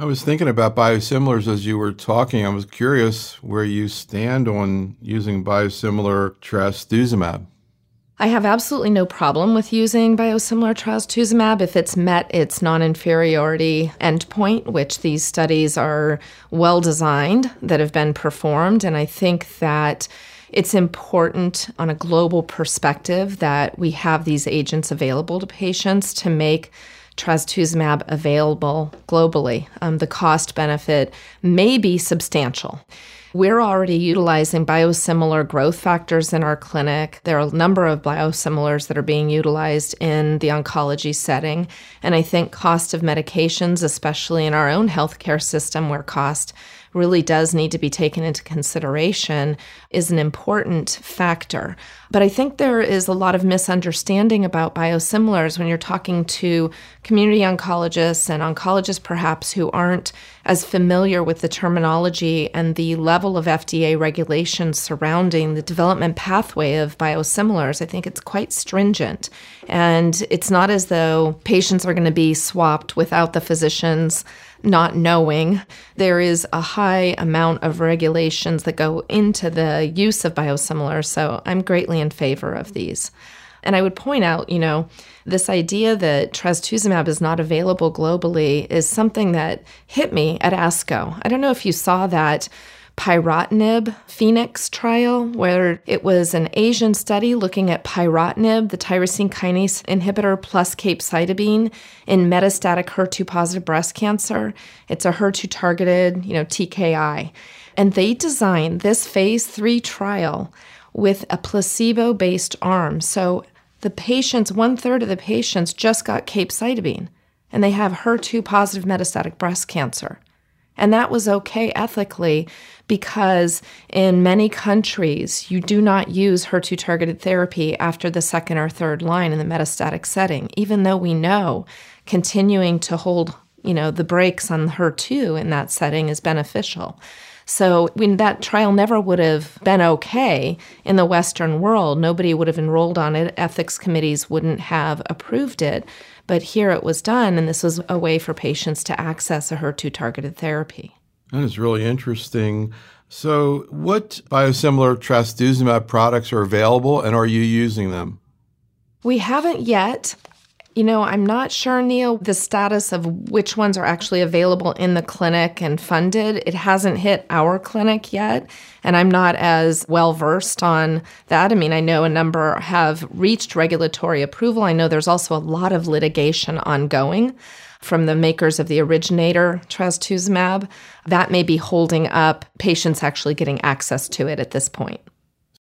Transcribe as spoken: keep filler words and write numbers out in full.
I was thinking about biosimilars as you were talking. I was curious where you stand on using biosimilar trastuzumab. I have absolutely no problem with using biosimilar trastuzumab if it's met its non-inferiority endpoint, which these studies are well designed that have been performed. And I think that it's important on a global perspective that we have these agents available to patients to make trastuzumab available globally. Um, the cost benefit may be substantial. We're already utilizing biosimilar growth factors in our clinic. There are a number of biosimilars that are being utilized in the oncology setting. And I think cost of medications, especially in our own healthcare system where cost really does need to be taken into consideration, is an important factor. But I think there is a lot of misunderstanding about biosimilars when you're talking to community oncologists and oncologists perhaps who aren't as familiar with the terminology and the level of F D A regulations surrounding the development pathway of biosimilars. I think it's quite stringent. And it's not as though patients are going to be swapped without the physicians not knowing. There is a high amount of regulations that go into the use of biosimilars, so I'm greatly in favor of these. And I would point out, you know, this idea that trastuzumab is not available globally is something that hit me at ASCO. I don't know if you saw that pyrotinib Phoenix trial, where it was an Asian study looking at pyrotinib, the tyrosine kinase inhibitor, plus capecitabine in metastatic H E R two positive breast cancer. It's a H E R two targeted, you know, T K I. And they designed this phase three trial with a placebo-based arm. So the patients, one third of the patients just got capecitabine, and they have H E R two positive metastatic breast cancer. And that was okay ethically because in many countries, you do not use H E R two targeted therapy after the second or third line in the metastatic setting, even though we know continuing to hold, you know, the brakes on H E R two in that setting is beneficial. So when that trial never would have been okay in the Western world, nobody would have enrolled on it, ethics committees wouldn't have approved it. But here it was done, and this was a way for patients to access a H E R two targeted therapy. That is really interesting. So what biosimilar trastuzumab products are available, and are you using them? We haven't yet. You know, I'm not sure, Neil, the status of which ones are actually available in the clinic and funded. It hasn't hit our clinic yet, and I'm not as well-versed on that. I mean, I know a number have reached regulatory approval. I know there's also a lot of litigation ongoing from the makers of the originator trastuzumab. That may be holding up patients actually getting access to it at this point.